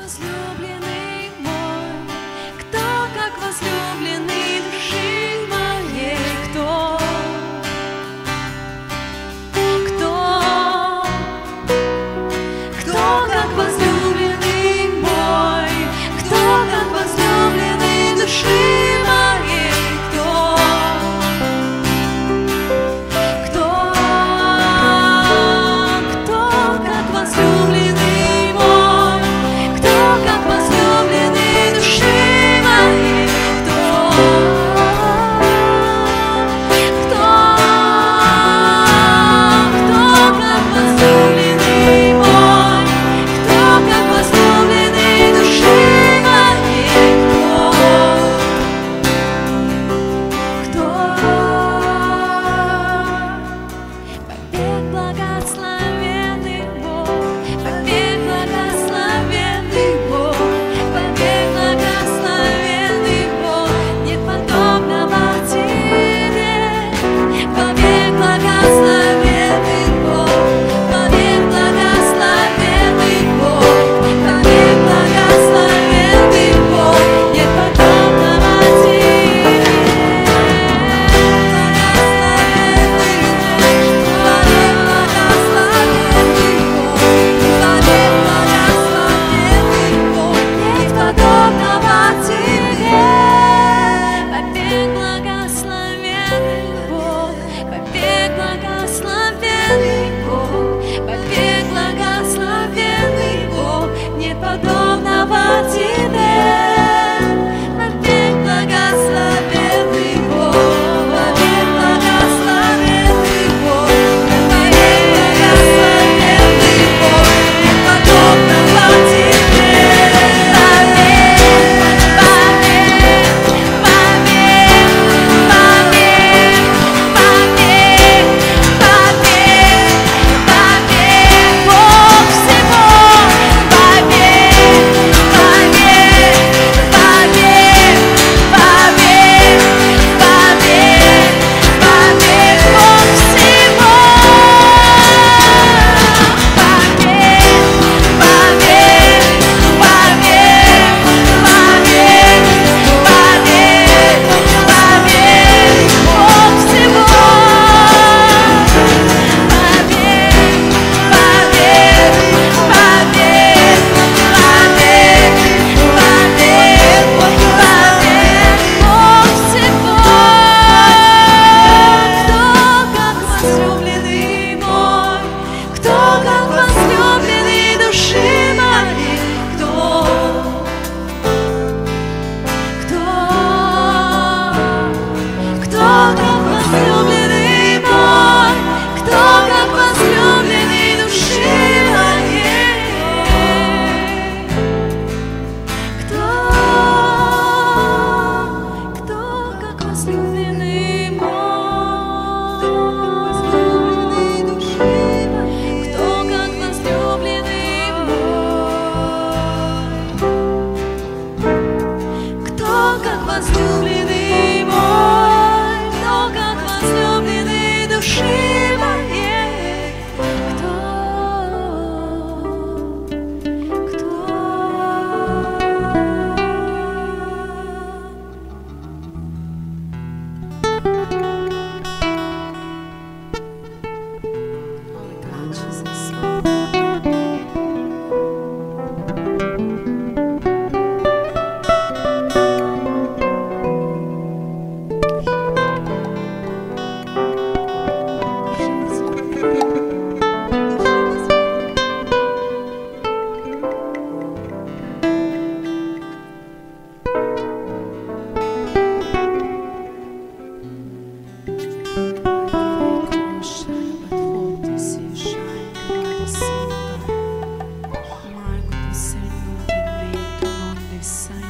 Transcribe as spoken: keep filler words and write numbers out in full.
возлюбленный мой, кто как возлюбленный души моей, кто, кто, кто как возлюбленный мой, кто как возлюбленный души моей, кто, кто, кто как возлюбленный мой, кто как возлюбленный души моей, кто, кто, кто как возлюбленный мой, кто как возлюбленный души моей, кто, кто, побег благословенный Бог, побег благословенный Бог, побег благословенный Бог, нет подобного тебе, побег благословенный Бог, побег благословенный Бог, побег благословенный Бог, нет подобного тебе, побег благословенный Бог, побег благословенный Бог, побег благословенный Бог, нет подобного тебе, побег благословенный Бог, побег благословенный Бог, побег благословенный Бог, нет подобного тебе, возлюбленный мой, кто как возлюбленный души моей, кто, кто. Holy God, Jesus. Sai